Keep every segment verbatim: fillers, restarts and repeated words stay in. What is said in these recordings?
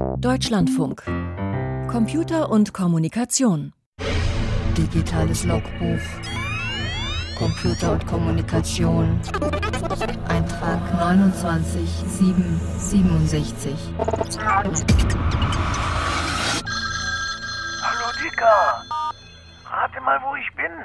Deutschlandfunk. Computer und Kommunikation. Digitales Logbuch. Computer und Kommunikation. Eintrag neunundzwanzig sieben siebenundsechzig. Hallo Dicker. Rate mal, wo ich bin.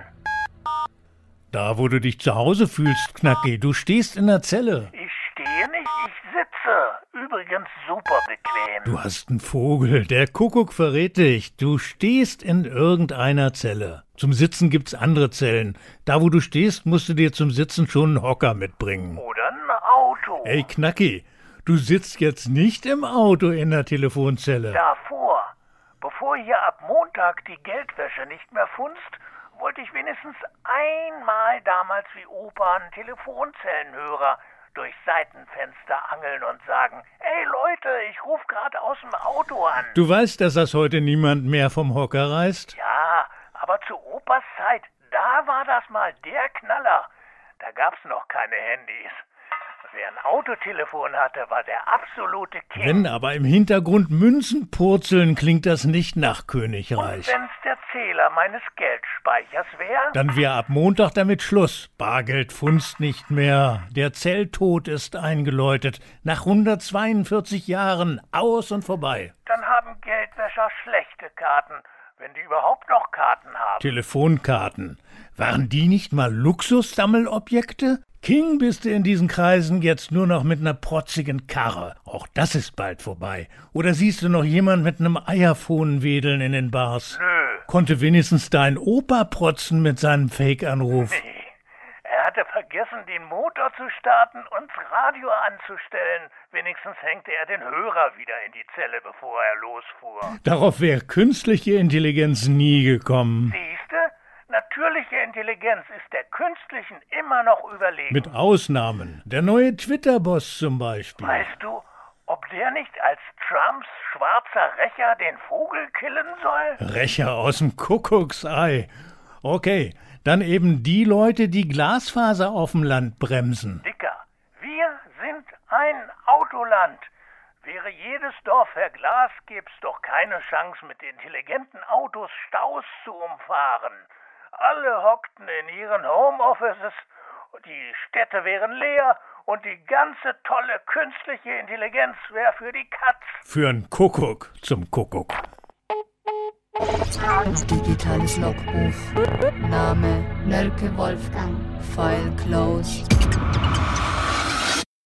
Da, wo du dich zu Hause fühlst, Knacki. Du stehst in der Zelle. Ich stehe nicht, ich sitze. Übrigens super bequem. Du hast einen Vogel. Der Kuckuck verrät dich. Du stehst in irgendeiner Zelle. Zum Sitzen gibt's andere Zellen. Da, wo du stehst, musst du dir zum Sitzen schon einen Hocker mitbringen. Oder ein Auto. Ey, Knacki, du sitzt jetzt nicht im Auto in der Telefonzelle. Davor. Bevor hier ab Montag die Geldwäsche nicht mehr funzt, wollte ich wenigstens einmal damals wie Opa einen Telefonzellenhörer durch Seitenfenster angeln und sagen, ey Leute, ich rufe gerade aus dem Auto an. Du weißt, dass das heute niemand mehr vom Hocker reißt? Ja, aber zu Opas Zeit, da war das mal der Knaller. Da gab's noch keine Handys. Wer ein Autotelefon hatte, war der absolute King. Wenn aber im Hintergrund Münzen purzeln, klingt das nicht nach Königreich. Und wenn's der Zähler meines Geldspeichers wäre? Dann wäre ab Montag damit Schluss. Bargeld funzt nicht mehr. Der Zelltod ist eingeläutet. Nach hundertzweiundvierzig Jahren aus und vorbei. Dann haben Geldwäscher schlechte Karten, wenn die überhaupt noch Karten haben. Telefonkarten. Waren die nicht mal Luxussammelobjekte? King bist du in diesen Kreisen jetzt nur noch mit einer protzigen Karre. Auch das ist bald vorbei. Oder siehst du noch jemand mit einem Eierphon wedeln in den Bars? Nö. Konnte wenigstens dein Opa protzen mit seinem Fake-Anruf? Nee. Er hatte vergessen, den Motor zu starten und das Radio anzustellen. Wenigstens hängte er den Hörer wieder in die Zelle, bevor er losfuhr. Darauf wäre künstliche Intelligenz nie gekommen. Siehste? Natürliche Intelligenz ist der künstlichen immer noch überlegen. Mit Ausnahmen. Der neue Twitter-Boss zum Beispiel. Weißt du, ob der nicht als Trumps schwarzer Rächer den Vogel killen soll? Rächer aus dem Kuckucksei. Okay, dann eben die Leute, die Glasfaser auf dem Land bremsen. Dicker, wir sind ein Autoland. Wäre jedes Dorf verglast, gäb's doch keine Chance, mit intelligenten Autos Staus zu umfahren. Alle hockten in ihren Homeoffices, die Städte wären leer und die ganze tolle künstliche Intelligenz wäre für die Katz. Für einen Kuckuck zum Kuckuck. Digitales Logbuch. Name Nölke Wolfgang. File closed.